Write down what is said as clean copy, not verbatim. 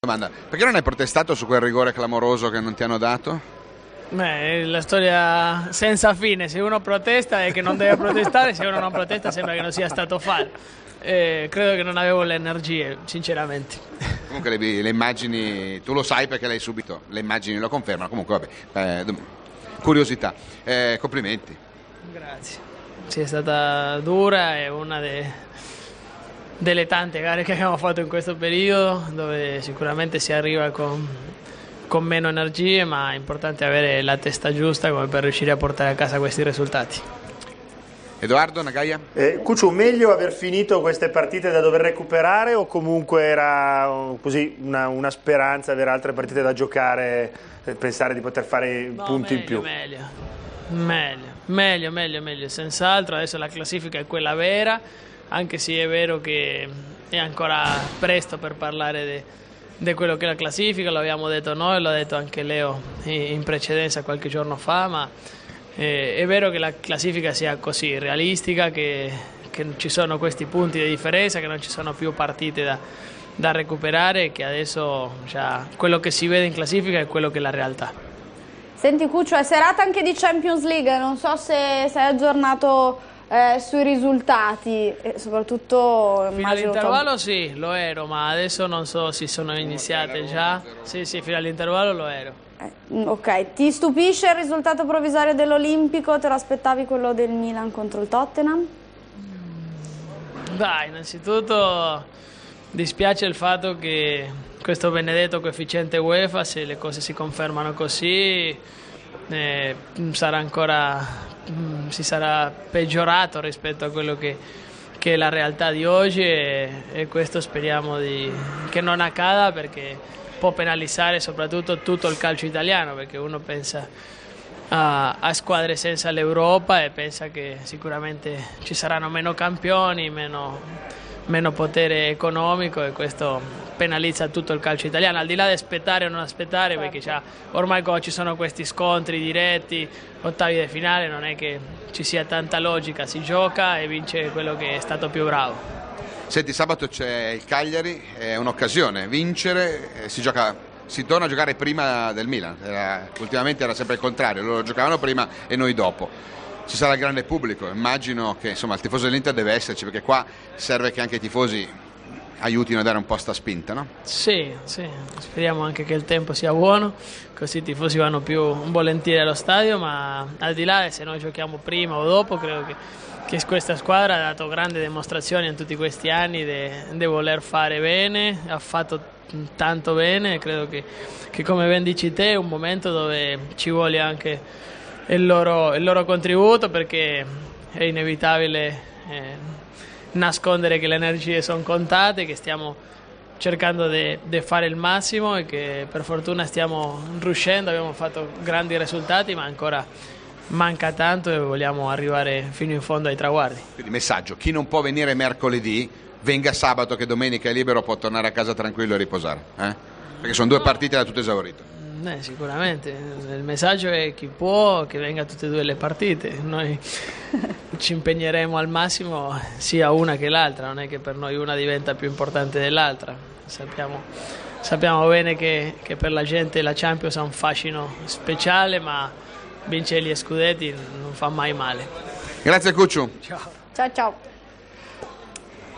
Domanda, perché non hai protestato su quel rigore clamoroso che non ti hanno dato? La storia senza fine, se uno protesta è che non deve protestare, se uno non protesta sembra che non sia stato fallo. Credo che non avevo le energie, sinceramente. Comunque le immagini, tu lo sai perché l'hai subito, le immagini lo confermano, comunque vabbè, curiosità, complimenti. Grazie. Sì, è stata dura, è una delle tante gare che abbiamo fatto in questo periodo, dove sicuramente si arriva con meno energie, ma è importante avere la testa giusta come per riuscire a portare a casa questi risultati. Edoardo Nagaia? Cucciu, meglio aver finito queste partite da dover recuperare o comunque era così una speranza avere altre partite da giocare, pensare di poter fare punti in più? Meglio, senz'altro. Adesso la classifica è quella vera, anche se è vero che è ancora presto per parlare di quello che è la classifica, lo abbiamo detto noi, l'ha detto anche Leo in precedenza qualche giorno fa, ma è vero che la classifica sia così realistica, che ci sono questi punti di differenza, che non ci sono più partite da recuperare, che adesso quello che si vede in classifica è quello che è la realtà. Senti Cucciu, è serata anche di Champions League, non so se sei aggiornato sui risultati e soprattutto fino all'intervallo sì, lo ero, ma adesso non so se sono iniziate già. Sì, fino all'intervallo lo ero. Ok, ti stupisce il risultato provvisorio dell'Olimpico? Te lo aspettavi quello del Milan contro il Tottenham? Dai, innanzitutto dispiace il fatto che questo benedetto coefficiente UEFA, se le cose si confermano così, si sarà peggiorato rispetto a quello che è la realtà di oggi e questo speriamo che non accada, perché può penalizzare soprattutto tutto il calcio italiano, perché uno pensa a squadre senza l'Europa e pensa che sicuramente ci saranno meno campioni, meno potere economico, e questo penalizza tutto il calcio italiano, al di là di aspettare o non aspettare, perché ormai quando ci sono questi scontri diretti, ottavi di finale, non è che ci sia tanta logica, si gioca e vince quello che è stato più bravo. Senti, sabato c'è il Cagliari, è un'occasione, vincere, si torna a giocare prima del Milan, ultimamente era sempre il contrario, loro giocavano prima e noi dopo. Ci sarà il grande pubblico, immagino che insomma il tifoso dell'Inter deve esserci, perché qua serve che anche i tifosi aiutino a dare un po' sta spinta, no? Sì, speriamo anche che il tempo sia buono, così i tifosi vanno più volentieri allo stadio, ma al di là se noi giochiamo prima o dopo, credo che questa squadra ha dato grandi dimostrazioni in tutti questi anni di voler fare bene, ha fatto tanto bene, credo che come ben dici te è un momento dove ci vuole anche il loro contributo, perché è inevitabile nascondere che le energie sono contate, che stiamo cercando di fare il massimo e che per fortuna stiamo riuscendo, abbiamo fatto grandi risultati, ma ancora manca tanto e vogliamo arrivare fino in fondo ai traguardi. Quindi messaggio, chi non può venire mercoledì venga sabato, che domenica è libero, può tornare a casa tranquillo e riposare, perché sono due partite da tutto esaurito. Sicuramente, il messaggio è chi può che venga a tutte e due le partite, noi ci impegneremo al massimo sia una che l'altra, non è che per noi una diventa più importante dell'altra, sappiamo bene che per la gente la Champions ha un fascino speciale, ma vincere gli scudetti non fa mai male. Grazie Cucciu. Ciao. Ciao.